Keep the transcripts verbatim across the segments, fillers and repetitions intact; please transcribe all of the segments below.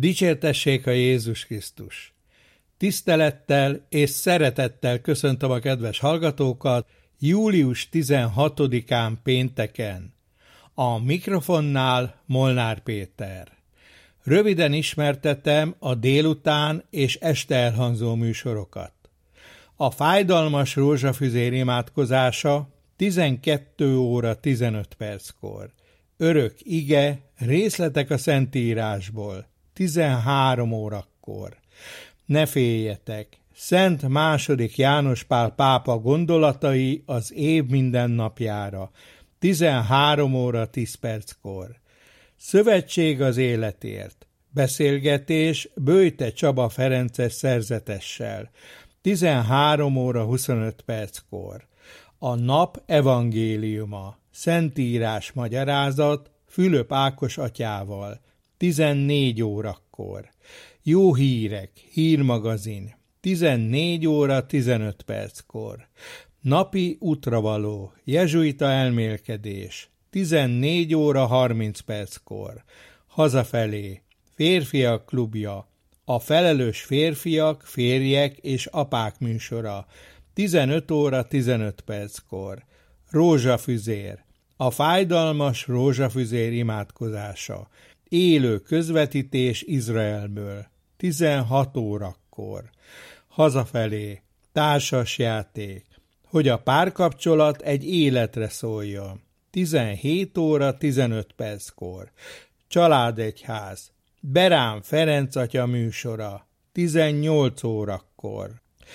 Dicsértessék a Jézus Krisztus! Tisztelettel és szeretettel köszöntöm a kedves hallgatókat július tizenhatodikán pénteken. A mikrofonnál Molnár Péter. Röviden ismertetem a délután és este elhangzó műsorokat. A fájdalmas rózsafüzér imádkozása tizenkettő óra tizenöt perckor. Örök ige, részletek a Szentírásból tizenhárom órakor. Ne féljetek! Szent második János Pál pápa gondolatai az év mindennapjára tizenhárom óra tíz perckor. Szövetség az életért. Beszélgetés Böjte Csaba ferences szerzetessel tizenhárom óra huszonöt perckor. A nap evangéliuma. Szentírás magyarázat Fülöp Ákos atyával tizennégy órakor. Jó hírek, hírmagazin tizennégy óra tizenöt perckor. Napi útravaló, jezsuita elmélkedés tizennégy óra harminc perckor. Hazafelé, férfiak klubja, a felelős férfiak, férjek és apák műsora tizenöt óra tizenöt perckor. Rózsafüzér, a fájdalmas rózsafüzér imádkozása, élő közvetítés Izraelből tizenhat órakor. Hazafelé, társasjáték, hogy a párkapcsolat egy életre szóljon tizenhét óra tizenöt perckor. Családegyház, Berán Ferenc atya műsora tizennyolc órakor.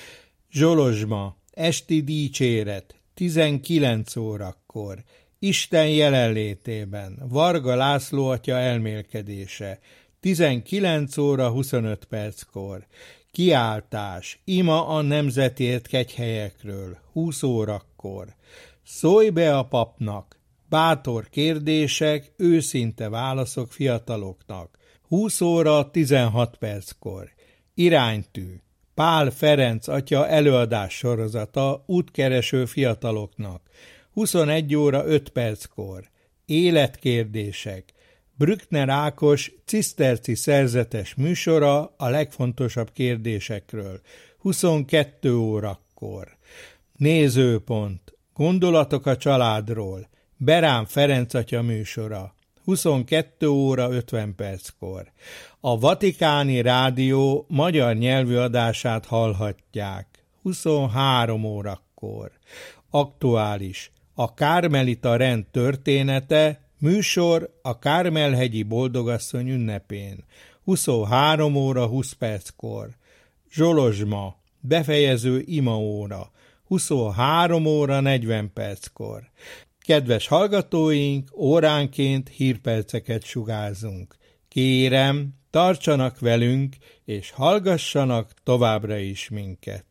Zsolozsma, esti dicséret tizenkilenc órakor. Isten jelenlétében Varga László atya elmélkedése tizenkilenc óra huszonöt perckor. Kiáltás, ima a nemzetért kegyhelyekről húsz órakor. Szólj be a papnak, bátor kérdések, őszinte válaszok fiataloknak húsz óra tizenhat perckor. Iránytű, Pál Ferenc atya előadás sorozata útkereső fiataloknak huszonegy óra öt perckor. Életkérdések, Brückner Ákos ciszterci szerzetes műsora a legfontosabb kérdésekről huszonkettő órakor. Nézőpont, gondolatok a családról, Berán Ferenc atya műsora huszonkettő óra ötven perckor. A Vatikáni Rádió magyar nyelvű adását hallhatják huszonhárom órakor. Aktuális, a Kármelita rend története, műsor a Kármelhegyi Boldogasszony ünnepén huszonhárom óra húsz perckor. Zsolozsma, befejező imaóra huszonhárom óra negyven perckor. Kedves hallgatóink, óránként hírperceket sugárzunk. Kérem, tartsanak velünk, és hallgassanak továbbra is minket.